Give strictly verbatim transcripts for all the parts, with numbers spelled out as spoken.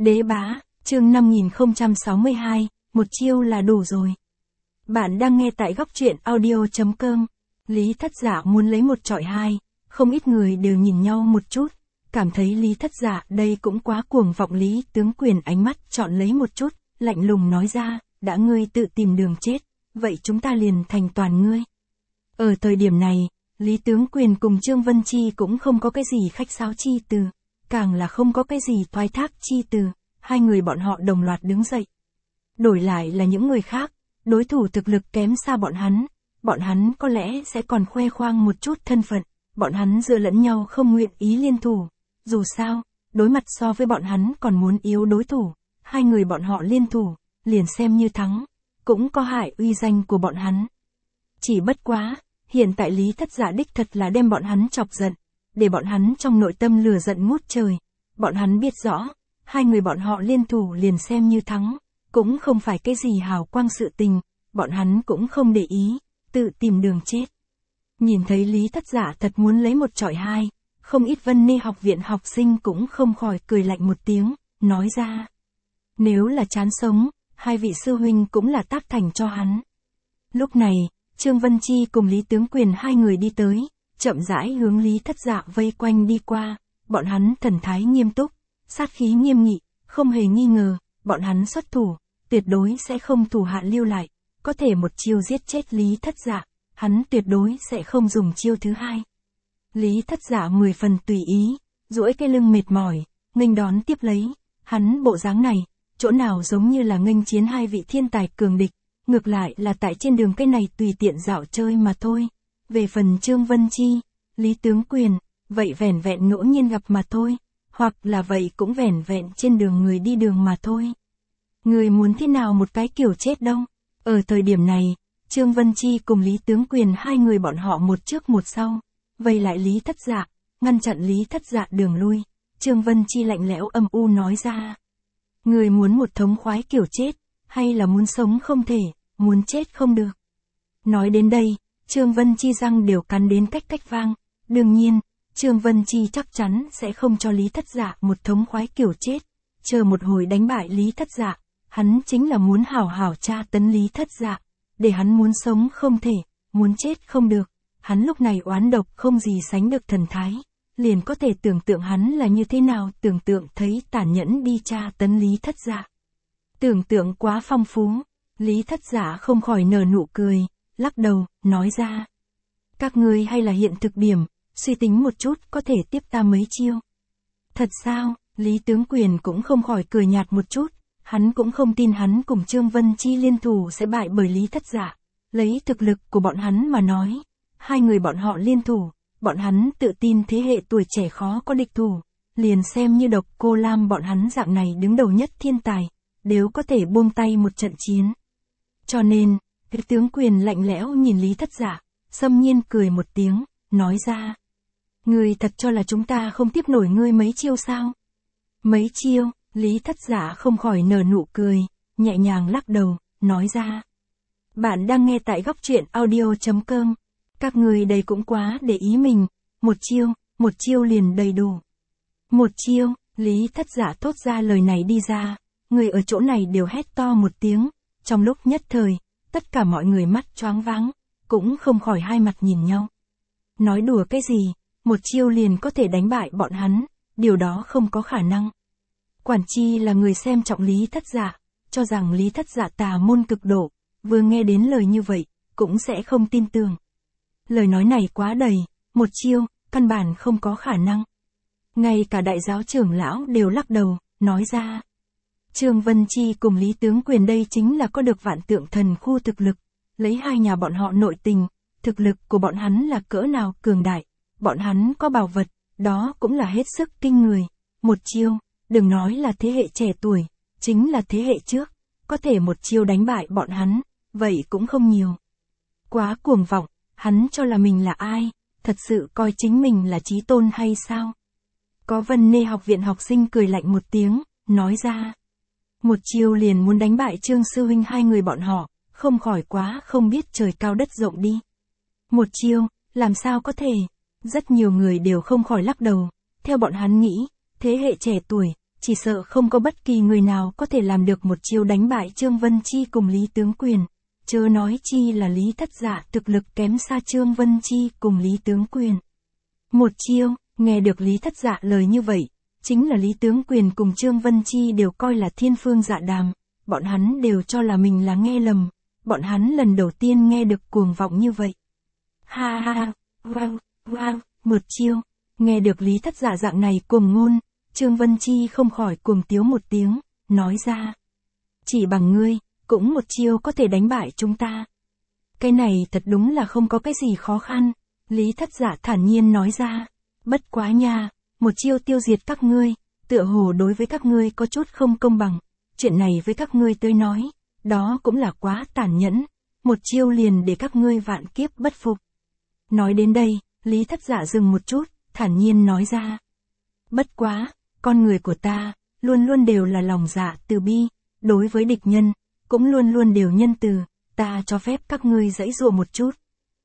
Đế bá, chương năm nghìn không trăm sáu mươi hai, một chiêu là đủ rồi. Bạn đang nghe tại góc truyện audio chấm com. Lý Thất Dạ muốn lấy một chọi hai, không ít người đều nhìn nhau một chút, cảm thấy Lý Thất Dạ đây cũng quá cuồng vọng. Lý Tướng Quyền ánh mắt chọn lấy một chút, lạnh lùng nói ra, đã ngươi tự tìm đường chết, vậy chúng ta liền thành toàn ngươi. Ở thời điểm này, Lý Tướng Quyền cùng Trương Vân Chi cũng không có cái gì khách sáo chi từ, càng là không có cái gì thoái thác chi từ, hai người bọn họ đồng loạt đứng dậy. Đổi lại là những người khác, đối thủ thực lực kém xa bọn hắn, bọn hắn có lẽ sẽ còn khoe khoang một chút thân phận, bọn hắn dựa lẫn nhau không nguyện ý liên thủ. Dù sao, đối mặt so với bọn hắn còn muốn yếu đối thủ, hai người bọn họ liên thủ, liền xem như thắng, cũng có hại uy danh của bọn hắn. Chỉ bất quá, hiện tại Lý Thất Dạ đích thật là đem bọn hắn chọc giận, để bọn hắn trong nội tâm lửa giận ngút trời. Bọn hắn biết rõ, hai người bọn họ liên thủ liền xem như thắng, cũng không phải cái gì hào quang sự tình, bọn hắn cũng không để ý, tự tìm đường chết. Nhìn thấy Lý Thất Dạ thật muốn lấy một chọi hai, không ít Vân Ni học viện học sinh cũng không khỏi cười lạnh một tiếng, nói ra. Nếu là chán sống, hai vị sư huynh cũng là tác thành cho hắn. Lúc này, Trương Vân Chi cùng Lý Tướng Quyền hai người đi tới, chậm rãi hướng Lý Thất Dạ vây quanh đi qua, bọn hắn thần thái nghiêm túc, sát khí nghiêm nghị, không hề nghi ngờ, bọn hắn xuất thủ, tuyệt đối sẽ không thủ hạ lưu lại, có thể một chiêu giết chết Lý Thất Dạ, hắn tuyệt đối sẽ không dùng chiêu thứ hai. Lý Thất Dạ mười phần tùy ý, duỗi cái lưng mệt mỏi, nghênh đón tiếp lấy, hắn bộ dáng này, chỗ nào giống như là nghênh chiến hai vị thiên tài cường địch, ngược lại là tại trên đường cái này tùy tiện dạo chơi mà thôi. Về phần Trương Vân Chi, Lý Tướng Quyền, vậy vẻn vẹn ngẫu nhiên gặp mà thôi, hoặc là vậy cũng vẻn vẹn trên đường người đi đường mà thôi. Người muốn thế nào một cái kiểu chết đâu? Ở thời điểm này, Trương Vân Chi cùng Lý Tướng Quyền hai người bọn họ một trước một sau, vây lại Lý Thất Dạ, ngăn chặn Lý Thất Dạ đường lui. Trương Vân Chi lạnh lẽo âm u nói ra. Người muốn một thống khoái kiểu chết, hay là muốn sống không thể, muốn chết không được. Nói đến đây, Trương Vân Chi răng đều cắn đến cách cách vang. Đương nhiên, Trương Vân Chi chắc chắn sẽ không cho Lý Thất Dạ một thống khoái kiểu chết. Chờ một hồi đánh bại Lý Thất Dạ, hắn chính là muốn hảo hảo tra tấn Lý Thất Dạ, để hắn muốn sống không thể, muốn chết không được. Hắn lúc này oán độc không gì sánh được thần thái, liền có thể tưởng tượng hắn là như thế nào, tưởng tượng thấy tàn nhẫn đi tra tấn Lý Thất Dạ. Tưởng tượng quá phong phú, Lý Thất Dạ không khỏi nở nụ cười, lắc đầu, nói ra. Các ngươi hay là hiện thực điểm, suy tính một chút có thể tiếp ta mấy chiêu. Thật sao? Lý Tướng Quyền cũng không khỏi cười nhạt một chút, hắn cũng không tin hắn cùng Trương Vân Chi liên thủ sẽ bại bởi Lý Thất Dạ. Lấy thực lực của bọn hắn mà nói, hai người bọn họ liên thủ, bọn hắn tự tin thế hệ tuổi trẻ khó có địch thủ, liền xem như Độc Cô Lam bọn hắn dạng này đứng đầu nhất thiên tài, đều có thể buông tay một trận chiến. Cho nên, Lý Tướng Quyền lạnh lẽo nhìn Lý Thất Dạ, xâm nhiên cười một tiếng, nói ra. Ngươi thật cho là chúng ta không tiếp nổi ngươi mấy chiêu sao? Mấy chiêu? Lý Thất Dạ không khỏi nở nụ cười, nhẹ nhàng lắc đầu, nói ra. Bạn đang nghe tại góc truyện audio chấm com. Các người đây cũng quá để ý mình, một chiêu, một chiêu liền đầy đủ. Một chiêu, Lý Thất Dạ thốt ra lời này đi ra, người ở chỗ này đều hét to một tiếng, trong lúc nhất thời, tất cả mọi người mắt choáng váng, cũng không khỏi hai mặt nhìn nhau. Nói đùa cái gì, một chiêu liền có thể đánh bại bọn hắn, điều đó không có khả năng. Quản chi là người xem trọng Lý Thất Dạ, cho rằng Lý Thất Dạ tà môn cực độ, vừa nghe đến lời như vậy, cũng sẽ không tin tưởng. Lời nói này quá đầy, một chiêu, căn bản không có khả năng. Ngay cả đại giáo trưởng lão đều lắc đầu, nói ra. Trương Vân Chi cùng Lý Tướng Quyền đây chính là có được vạn tượng thần khu thực lực, lấy hai nhà bọn họ nội tình, thực lực của bọn hắn là cỡ nào cường đại, bọn hắn có bảo vật, đó cũng là hết sức kinh người. Một chiêu, đừng nói là thế hệ trẻ tuổi, chính là thế hệ trước, có thể một chiêu đánh bại bọn hắn, vậy cũng không nhiều. Quá cuồng vọng, hắn cho là mình là ai, thật sự coi chính mình là chí tôn hay sao? Có Vân Nê học viện học sinh cười lạnh một tiếng, nói ra. Một chiêu liền muốn đánh bại Trương sư huynh hai người bọn họ, không khỏi quá không biết trời cao đất rộng đi. Một chiêu, làm sao có thể? Rất nhiều người đều không khỏi lắc đầu, theo bọn hắn nghĩ, thế hệ trẻ tuổi, chỉ sợ không có bất kỳ người nào có thể làm được một chiêu đánh bại Trương Vân Chi cùng Lý Tướng Quyền, chớ nói chi là Lý Thất Dạ thực lực kém xa Trương Vân Chi cùng Lý Tướng Quyền. Một chiêu, nghe được Lý Thất Dạ lời như vậy, chính là Lý Tướng Quyền cùng Trương Vân Chi đều coi là thiên phương dạ đàm, bọn hắn đều cho là mình là nghe lầm, bọn hắn lần đầu tiên nghe được cuồng vọng như vậy. Ha ha ha, wow, wow, một chiêu, nghe được Lý Thất Dạ dạng này cuồng ngôn, Trương Vân Chi không khỏi cuồng tiếu một tiếng, nói ra. Chỉ bằng ngươi, cũng một chiêu có thể đánh bại chúng ta. Cái này thật đúng là không có cái gì khó khăn, Lý Thất Dạ thản nhiên nói ra. Bất quá nha, một chiêu tiêu diệt các ngươi, tựa hồ đối với các ngươi có chút không công bằng, chuyện này với các ngươi tới nói, đó cũng là quá tàn nhẫn, một chiêu liền để các ngươi vạn kiếp bất phục. Nói đến đây, Lý Thất Dạ dừng một chút, thản nhiên nói ra. Bất quá, con người của ta, luôn luôn đều là lòng dạ từ bi, đối với địch nhân, cũng luôn luôn đều nhân từ, ta cho phép các ngươi giãy giụa một chút.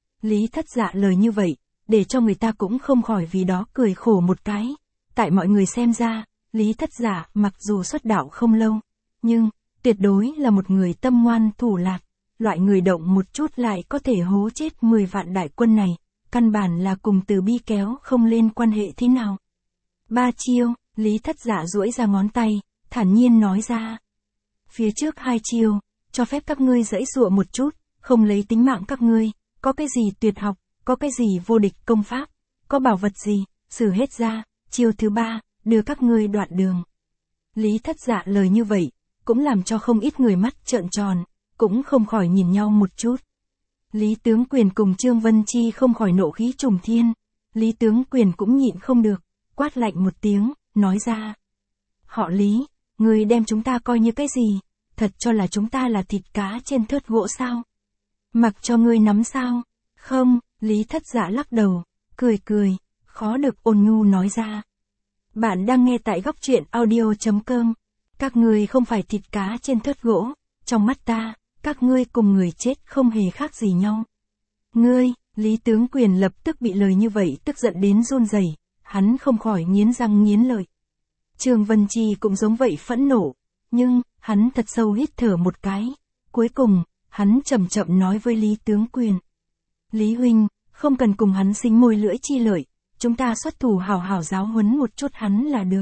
Lý Thất Dạ lời như vậy, để cho người ta cũng không khỏi vì đó cười khổ một cái. Tại mọi người xem ra, Lý Thất Dạ mặc dù xuất đạo không lâu, nhưng, tuyệt đối là một người tâm ngoan thủ lạt, loại người động một chút lại có thể hố chết mười vạn đại quân này, căn bản là cùng từ bi kéo không lên quan hệ thế nào. Ba chiêu, Lý Thất Dạ duỗi ra ngón tay, thản nhiên nói ra. Phía trước hai chiêu, cho phép các ngươi giãy giụa một chút, không lấy tính mạng các ngươi, có cái gì tuyệt học, có cái gì vô địch công pháp, có bảo vật gì, sử hết ra, chiêu thứ ba, đưa các ngươi đoạn đường. Lý Thất Dạ lời như vậy, cũng làm cho không ít người mắt trợn tròn, cũng không khỏi nhìn nhau một chút. Lý Tướng Quyền cùng Trương Vân Chi không khỏi nộ khí trùng thiên, Lý Tướng Quyền cũng nhịn không được, quát lạnh một tiếng, nói ra. Họ Lý, ngươi đem chúng ta coi như cái gì, thật cho là chúng ta là thịt cá trên thớt gỗ sao? Mặc cho ngươi nắm sao? Không, Lý Thất Dạ lắc đầu, cười cười, khó được ôn nhu nói ra. Bạn đang nghe tại góc truyện audio chấm com. Các ngươi không phải thịt cá trên thớt gỗ, trong mắt ta, các ngươi cùng người chết không hề khác gì nhau. Ngươi, Lý Tướng Quyền lập tức bị lời như vậy tức giận đến run rẩy, hắn không khỏi nghiến răng nghiến lợi. Trương Vân Chi cũng giống vậy phẫn nộ, nhưng, hắn thật sâu hít thở một cái. Cuối cùng, hắn chậm chậm nói với Lý Tướng Quyền. Lý huynh, không cần cùng hắn sinh môi lưỡi chi lợi, chúng ta xuất thủ hào hào giáo huấn một chút hắn là được.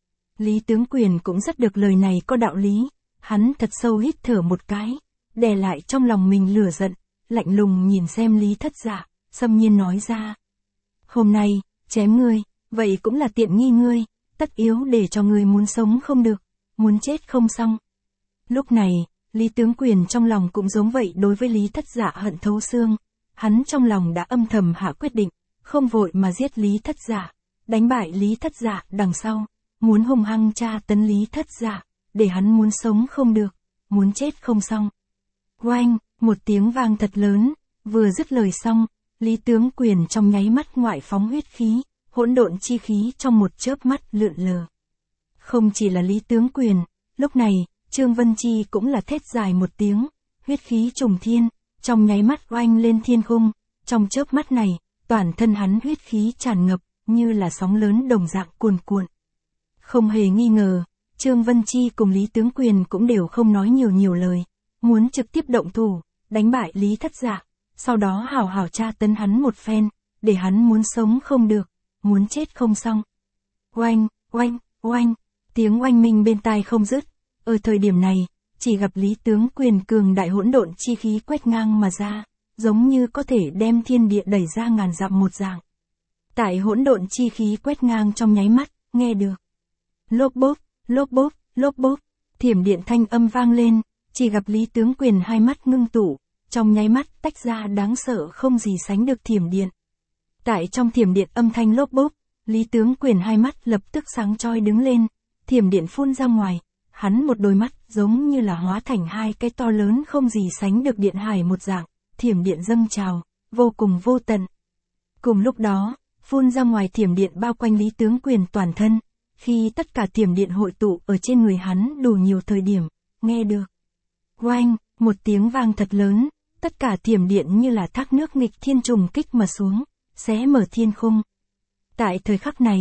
Lý Tướng Quyền cũng rất được lời này có đạo lý, hắn thật sâu hít thở một cái, đè lại trong lòng mình lửa giận, lạnh lùng nhìn xem Lý Thất Dạ, xâm nhiên nói ra. Hôm nay, chém ngươi, vậy cũng là tiện nghi ngươi, tất yếu để cho ngươi muốn sống không được, muốn chết không xong. Lúc này, Lý Tướng Quyền trong lòng cũng giống vậy đối với Lý Thất Dạ hận thấu xương, hắn trong lòng đã âm thầm hạ quyết định, không vội mà giết Lý Thất Dạ, đánh bại Lý Thất Dạ đằng sau, muốn hung hăng tra tấn Lý Thất Dạ, để hắn muốn sống không được, muốn chết không xong. Oanh, một tiếng vang thật lớn, vừa dứt lời xong, Lý Tướng Quyền trong nháy mắt ngoại phóng huyết khí, hỗn độn chi khí trong một chớp mắt lượn lờ. Không chỉ là Lý Tướng Quyền, lúc này, Trương Vân Chi cũng là thét dài một tiếng, huyết khí trùng thiên, trong nháy mắt oanh lên thiên khung, trong chớp mắt này, toàn thân hắn huyết khí tràn ngập, như là sóng lớn đồng dạng cuồn cuộn. Không hề nghi ngờ, Trương Vân Chi cùng Lý Tướng Quyền cũng đều không nói nhiều nhiều lời, muốn trực tiếp động thủ, đánh bại Lý Thất Dạ, sau đó hào hào tra tấn hắn một phen, để hắn muốn sống không được, muốn chết không xong. Oanh, oanh, oanh, tiếng oanh minh bên tai không dứt, ở thời điểm này, chỉ gặp Lý Tướng Quyền cường đại hỗn độn chi khí quét ngang mà ra, giống như có thể đem thiên địa đẩy ra ngàn dặm một dạng. Tại hỗn độn chi khí quét ngang trong nháy mắt, nghe được. Lốp bốp, lốp bốp, lốp bốp, thiểm điện thanh âm vang lên, chỉ gặp Lý Tướng Quyền hai mắt ngưng tụ, trong nháy mắt tách ra đáng sợ không gì sánh được thiểm điện. Tại trong thiểm điện âm thanh lốp bốp, Lý Tướng Quyền hai mắt lập tức sáng choi đứng lên, thiểm điện phun ra ngoài, hắn một đôi mắt giống như là hóa thành hai cái to lớn không gì sánh được điện hải một dạng, thiểm điện dâng trào, vô cùng vô tận. Cùng lúc đó, phun ra ngoài thiểm điện bao quanh Lý Tướng Quyền toàn thân, khi tất cả thiểm điện hội tụ ở trên người hắn đủ nhiều thời điểm, nghe được. Oanh, một tiếng vang thật lớn, tất cả thiểm điện như là thác nước nghịch thiên trùng kích mà xuống, xé mở thiên khung. Tại thời khắc này,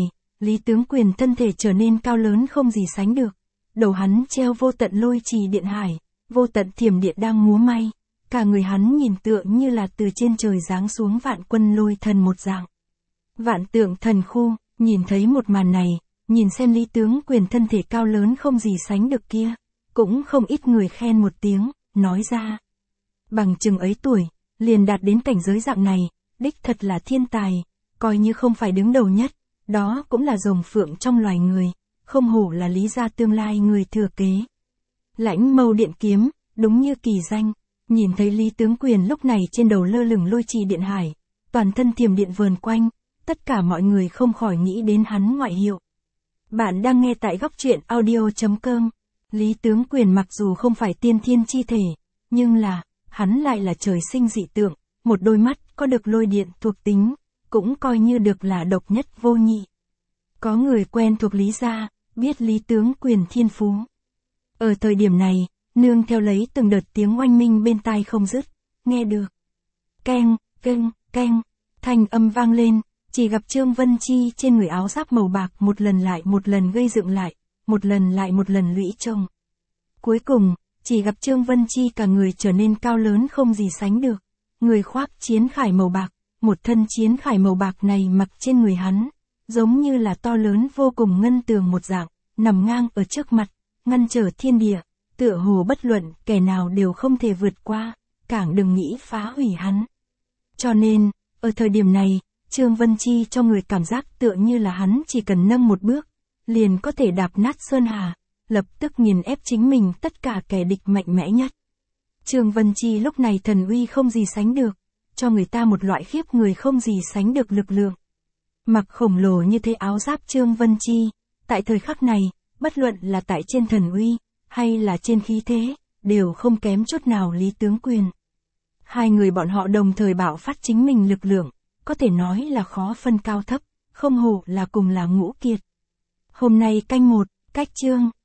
Lý Tướng Quyền thân thể trở nên cao lớn không gì sánh được. Đầu hắn treo vô tận lôi trì điện hải, vô tận thiểm điện đang múa may. Cả người hắn nhìn tựa như là từ trên trời giáng xuống vạn quân lôi thần một dạng. Vạn tượng thần khu, nhìn thấy một màn này, nhìn xem Lý Tướng Quyền thân thể cao lớn không gì sánh được kia, cũng không ít người khen một tiếng, nói ra. Bằng chừng ấy tuổi, liền đạt đến cảnh giới dạng này, đích thật là thiên tài, coi như không phải đứng đầu nhất, đó cũng là rồng phượng trong loài người, không hổ là Lý gia tương lai người thừa kế. Lãnh mâu điện kiếm, đúng như kỳ danh, nhìn thấy Lý Tướng Quyền lúc này trên đầu lơ lửng lôi trì điện hải, toàn thân thiểm điện vờn quanh, tất cả mọi người không khỏi nghĩ đến hắn ngoại hiệu. Bạn đang nghe tại góc truyện audio chấm com. Lý Tướng Quyền mặc dù không phải tiên thiên chi thể, nhưng là, hắn lại là trời sinh dị tượng, một đôi mắt có được lôi điện thuộc tính, cũng coi như được là độc nhất vô nhị. Có người quen thuộc Lý gia, biết Lý Tướng Quyền thiên phú. Ở thời điểm này, nương theo lấy từng đợt tiếng oanh minh bên tai không dứt, nghe được. Keng, keng, keng, thanh âm vang lên, chỉ gặp Trương Vân Chi trên người áo giáp màu bạc một lần lại một lần gây dựng lại, một lần lại một lần lũy trông. Cuối cùng, chỉ gặp Trương Vân Chi cả người trở nên cao lớn không gì sánh được, người khoác chiến khải màu bạc, một thân chiến khải màu bạc này mặc trên người hắn, giống như là to lớn vô cùng ngân tường một dạng, nằm ngang ở trước mặt, ngăn trở thiên địa, tựa hồ bất luận kẻ nào đều không thể vượt qua, càng đừng nghĩ phá hủy hắn. Cho nên, ở thời điểm này, Trương Vân Chi cho người cảm giác tựa như là hắn chỉ cần nâng một bước, liền có thể đạp nát sơn hà, lập tức nghiền ép chính mình tất cả kẻ địch mạnh mẽ nhất. Trương Vân Chi lúc này thần uy không gì sánh được, cho người ta một loại khiếp người không gì sánh được lực lượng. Mặc khổng lồ như thế áo giáp Trương Vân Chi, tại thời khắc này, bất luận là tại trên thần uy, hay là trên khí thế, đều không kém chút nào Lý Tướng Quyền. Hai người bọn họ đồng thời bạo phát chính mình lực lượng, có thể nói là khó phân cao thấp, không hổ là cùng là ngũ kiệt. Hôm nay canh một, cách chương.